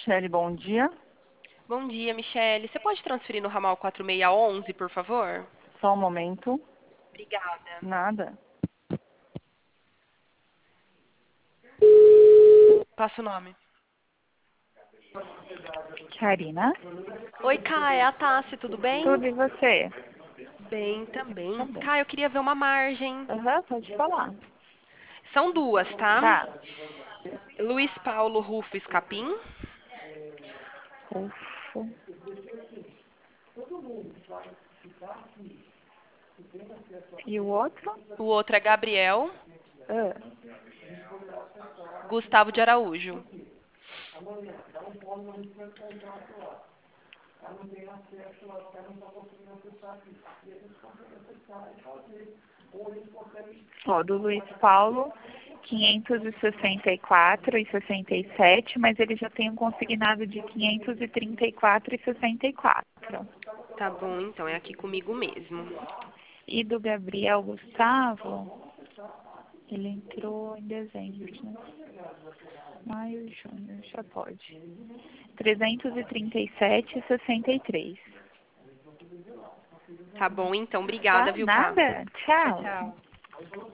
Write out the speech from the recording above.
Michele, bom dia. Bom dia, Michele. Você pode transferir no ramal 4611, por favor? Só um momento. Obrigada. Nada. Passa o nome. Karina? Oi, Cá, é a Tassi, tudo bem? Tudo e você? Bem Tá também. bem. Cá, eu queria ver uma margem. Aham, pode falar. São duas, tá? Tá. Luiz Paulo Rufo Escapim. Ufa. E o outro? O outro é Gabriel Ah, Gustavo de Araújo. ó, do Luiz Paulo, 564,67, mas ele já tem um consignado de 534,64. Tá bom, então, é aqui comigo mesmo. E do Gabriel Gustavo, ele entrou em dezembro, né? Maio, junho, já pode. 337,63. Tá bom, então, obrigada, Tá? viu, Cá? Nada? Tchau, Tchau. tchau.